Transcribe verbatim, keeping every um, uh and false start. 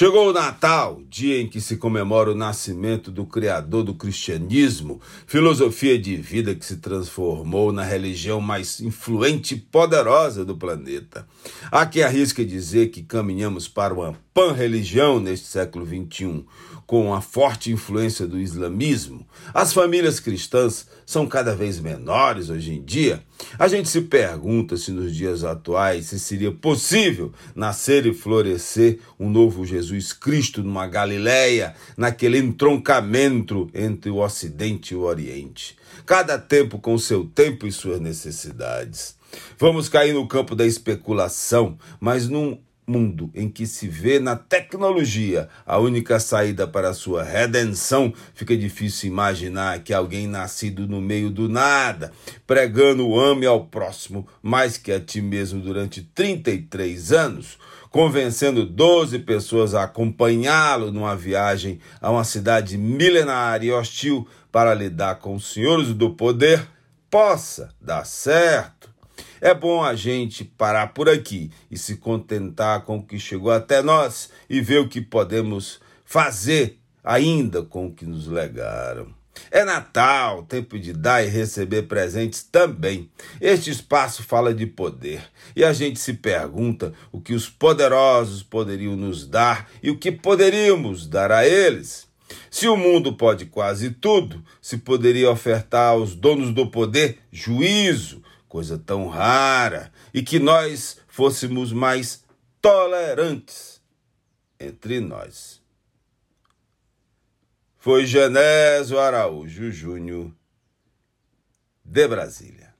Chegou o Natal, dia em que se comemora o nascimento do criador do cristianismo, filosofia de vida que se transformou na religião mais influente e poderosa do planeta. Há quem arrisca dizer que caminhamos para uma pan-religião neste século vinte e um, com a forte influência do islamismo. As famílias cristãs são cada vez menores hoje em dia. A gente se pergunta se nos dias atuais se seria possível nascer e florescer um novo Jesus Cristo numa Galileia, naquele entroncamento entre o Ocidente e o Oriente. Cada tempo com seu tempo e suas necessidades. Vamos cair no campo da especulação, mas num mundo em que se vê na tecnologia a única saída para a sua redenção, fica difícil imaginar que alguém nascido no meio do nada, pregando o ame ao próximo mais que a ti mesmo durante trinta e três anos, convencendo doze pessoas a acompanhá-lo numa viagem a uma cidade milenária e hostil para lidar com os senhores do poder, possa dar certo. É bom a gente parar por aqui e se contentar com o que chegou até nós e ver o que podemos fazer ainda com o que nos legaram. É Natal, tempo de dar e receber presentes também. Este espaço fala de poder e a gente se pergunta o que os poderosos poderiam nos dar e o que poderíamos dar a eles. Se o mundo pode quase tudo, se poderia ofertar aos donos do poder juízo, coisa tão rara, e que nós fôssemos mais tolerantes entre nós. Foi Genésio Araújo Júnior, de Brasília.